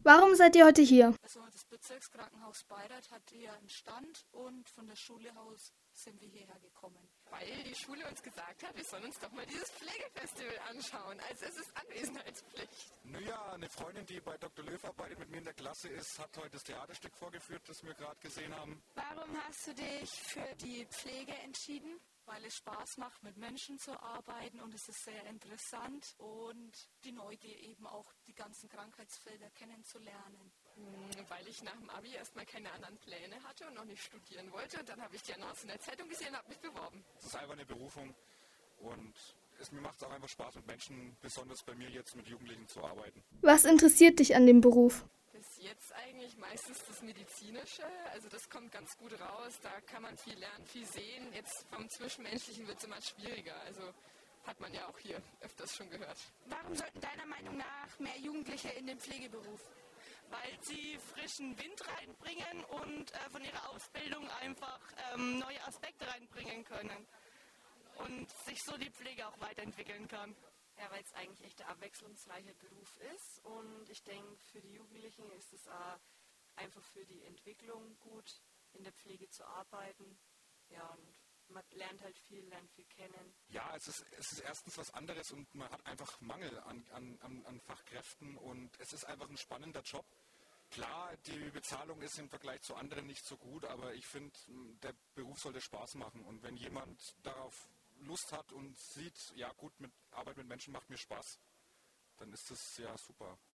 Warum seid ihr heute hier? Also das Bezirkskrankenhaus Bayreuth hat hier einen Stand und von der Schule aus sind wir hierher gekommen. Weil die Schule uns gesagt hat, wir sollen uns doch mal dieses Pflegefestival anschauen. Also es ist Anwesenheitspflicht. Naja, eine Freundin, die bei Dr. Löw arbeitet, mit mir in der Klasse ist, hat heute das Theaterstück vorgeführt, das wir gerade gesehen haben. Warum hast du dich für die Pflege entschieden? Weil es Spaß macht, mit Menschen zu arbeiten und es ist sehr interessant und die Neugier eben auch die ganzen Krankheitsfelder kennenzulernen. Weil ich nach dem Abi erstmal keine anderen Pläne hatte und noch nicht studieren wollte. Und dann habe ich die Annonce in der Zeitung gesehen und habe mich beworben. Es ist einfach eine Berufung und mir macht es auch einfach Spaß, mit Menschen, besonders bei mir jetzt mit Jugendlichen zu arbeiten. Was interessiert dich an dem Beruf? Bis jetzt eigentlich meistens das Medizinische, also das kommt ganz gut raus, da kann man viel lernen, viel sehen. Jetzt vom Zwischenmenschlichen wird es immer schwieriger, also hat man ja auch hier öfters schon gehört. Warum sollten deiner Meinung nach mehr Jugendliche in den Pflegeberuf? Weil sie frischen Wind reinbringen und von ihrer Ausbildung einfach neue Aspekte reinbringen können und sich so die Pflege auch weiterentwickeln kann. Ja, weil es eigentlich echt ein abwechslungsreicher Beruf ist und ich denke, für die Jugendlichen ist es auch einfach für die Entwicklung gut, in der Pflege zu arbeiten. Ja, und man lernt halt viel, lernt viel kennen. Ja, es ist erstens was anderes und man hat einfach Mangel an Fachkräften und es ist einfach ein spannender Job. Klar, die Bezahlung ist im Vergleich zu anderen nicht so gut, aber ich finde, der Beruf sollte Spaß machen und wenn jemand darauf Lust hat und sieht, ja gut, Arbeit mit Menschen macht mir Spaß, dann ist das ja super.